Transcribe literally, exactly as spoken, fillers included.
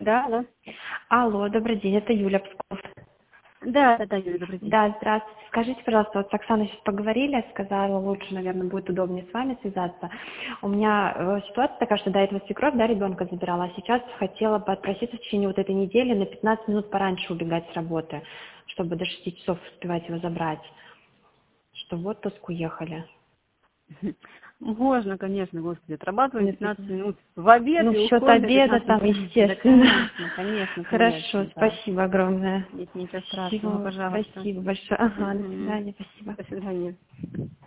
Да, алло. Алло, добрый день, это Юля Псков. Да, да, да, Юля, добрый день. Да, здравствуйте. Скажите, пожалуйста, вот с Оксаной сейчас поговорили, сказала, лучше, наверное, будет удобнее с вами связаться. У меня э, ситуация такая, что до этого свекровь, да, ребенка забирала, а сейчас хотела бы отпроситься в течение вот этой недели на пятнадцать минут пораньше убегать с работы, чтобы до шести часов успевать его забрать, что в отпуск уехали. Можно, конечно, господи, отрабатываем На пятнадцать пятнадцать. минут в обед Ну, и в счет уходим на обеда пятнадцать там, минут. Да, естественно. конечно, конечно, Хорошо, конечно, да. спасибо огромное. Нет, ничего страшного, Всего, пожалуйста. спасибо большое. Ага, до Мгм. свидания, спасибо. До свидания.